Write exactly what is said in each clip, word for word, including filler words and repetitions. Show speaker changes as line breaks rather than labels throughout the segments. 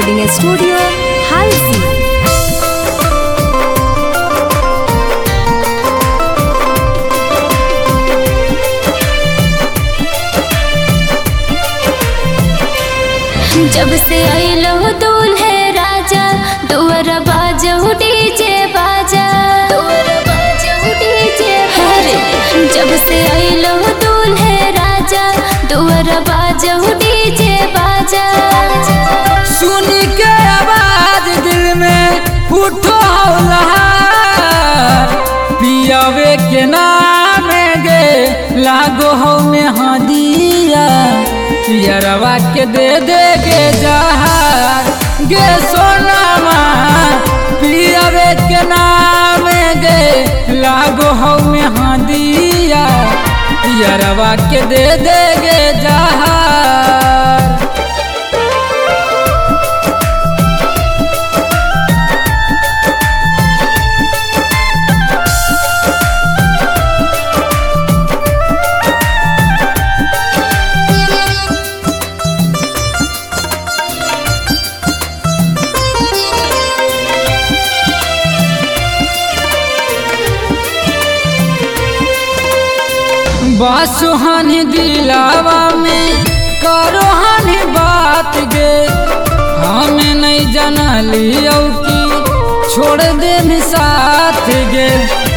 Recording studio Halsi.
जब से आइलो दूल्हे राजा दुआर बाजहु डीजे बाजा दुआर बाजहु डीजे बाजा। जब से आइलो दूल्हे राजा दुआर बाजहु डीजे बाजा।
सुन के आवाज दिल में उठो लहर पियावे के नाम गे लागो हो में हदिया पियरवा के दे दे के जहार गे सोनामा पियावे के नाम गे लागो हो में हदिया पियरवा के दे दे के जहार। बासुहानी दिलावा में करो हानि बात गे हमें नहीं जानलियो कि छोड़ दे साथ गे।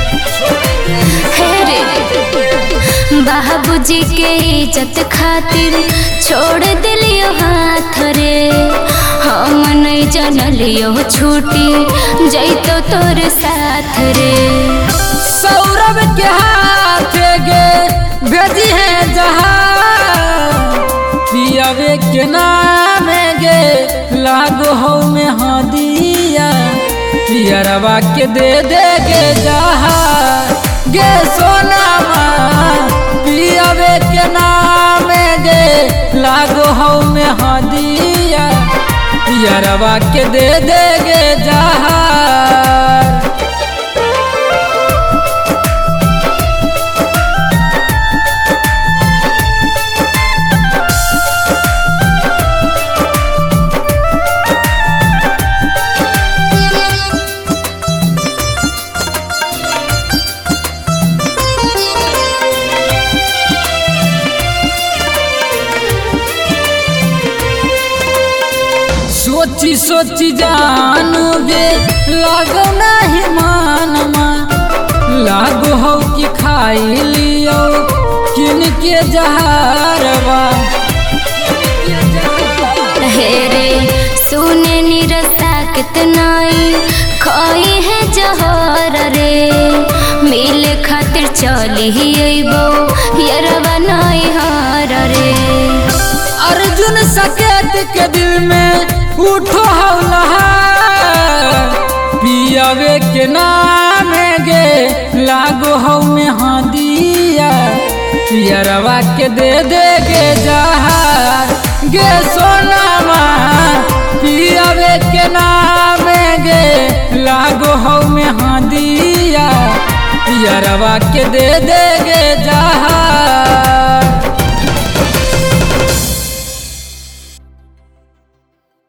बाबूजी के इज्जत खातिर छोड़ दिलियो हाथ रे हम नहीं जानलियो छूटी जैतो तोर साथ रे।
सौरभ के हाथ गे भेजी है जहां पियावे के नाम गे लागो हो में हदिया पियरवा के दे दे के जहां गे सोनामा पियावे के नाम गे लागो हो में हदिया पियरवा के दे दे के जहां। सोची सोची जानू गे लागो नहीं मानमा लागो हो कि खाई लियो किन के जहारवा।
हे रे सुने निरसा कितनाई खोई है जहर रे मिले खातिर चली ही अइबो यरवा नहीं हार रे।
अर्जुन सकेत के दिल में उठो लहर पियावे के नाम गे लागो हो में हदिया पियरवा के दे दे के जहार गे सोनामा पियावे के नाम गे लागो हो में हदिया पियरवा के दे दे के जहार।